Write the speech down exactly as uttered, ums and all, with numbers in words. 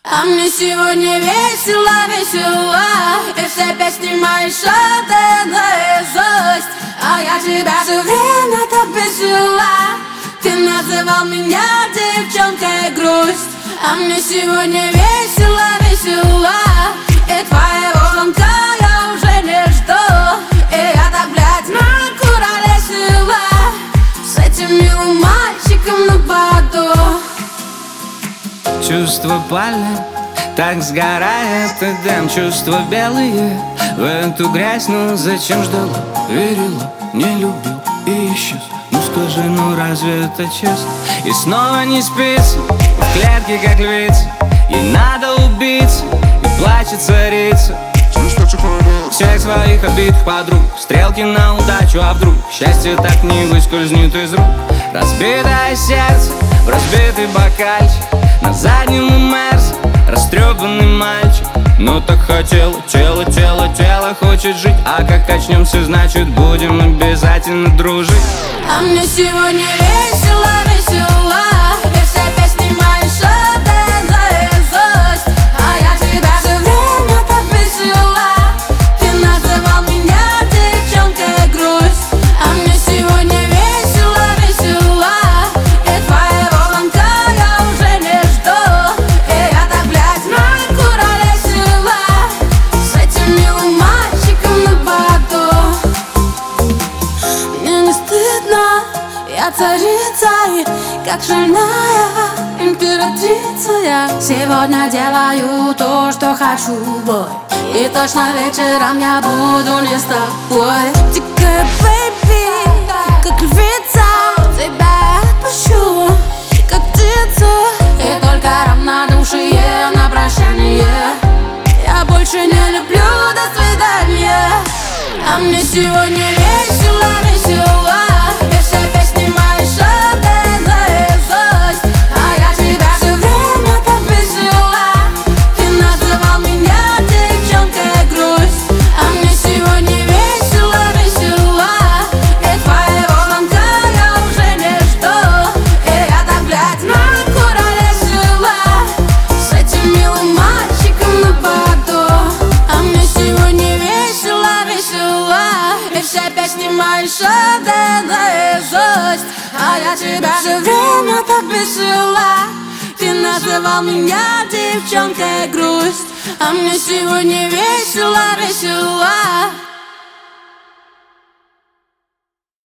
А мне сегодня весело, весело, и все песни мои шоты наизусть. А я тебя все время так бесила. Ты называл меня девчонкой грусть. А мне сегодня весело, весело, и твоего звонка я уже не жду. И я так, блядь, накуролесила с этим милым мальчиком на боду. Чувства палят, так сгорает и дым. Чувства белые в эту грязь. Ну зачем ждала, верила, не любил и исчез. Ну скажи, ну разве это честно? И снова не спится, в клетке как львица. Ей надо убиться, и плачет царица. Всех своих обидных подруг, стрелки на удачу, а вдруг счастье так не выскользнет из рук. Разбитое сердце в разбитый бокальчик, на заднем у Мерса растрепанный мальчик. Ну так хотела, тело, тело, тело хочет жить. А как очнемся, значит будем обязательно дружить. А мне сегодня весело, весело, и все песни мои шоты наизусть. А я тебя все время так бесила. Ты называл меня девчонкой грусть. А мне сегодня весело, весело, и твоего звонка я уже не жду. И я так, блядь, накуролесила с этим милым мальчиком на боду. Мне не стыдно, я царица, и как шальная императрица я сегодня делаю то, что хочу, бой. И точно вечером я буду не с тобой. Дикая бэйби, как львица, тебя отпущу, как птицу. И только равнодушие на прощание. Я больше не люблю, до свидания. А мне сегодня весело, весело, и все песни мои шоты наизусть. А я тебя все время так бесила. Ты называл меня девчонкой грусть. А мне сегодня весело, весело, и твоего звонка я уже не жду. И я так, блядь, накуролесила с этим милым мальчиком на боду. А мне сегодня весело, весело, и все песни мои шоты наизусть. А я тебя все время так бесила. Ты называл меня девчонкой грусть. А мне сегодня весело, весело.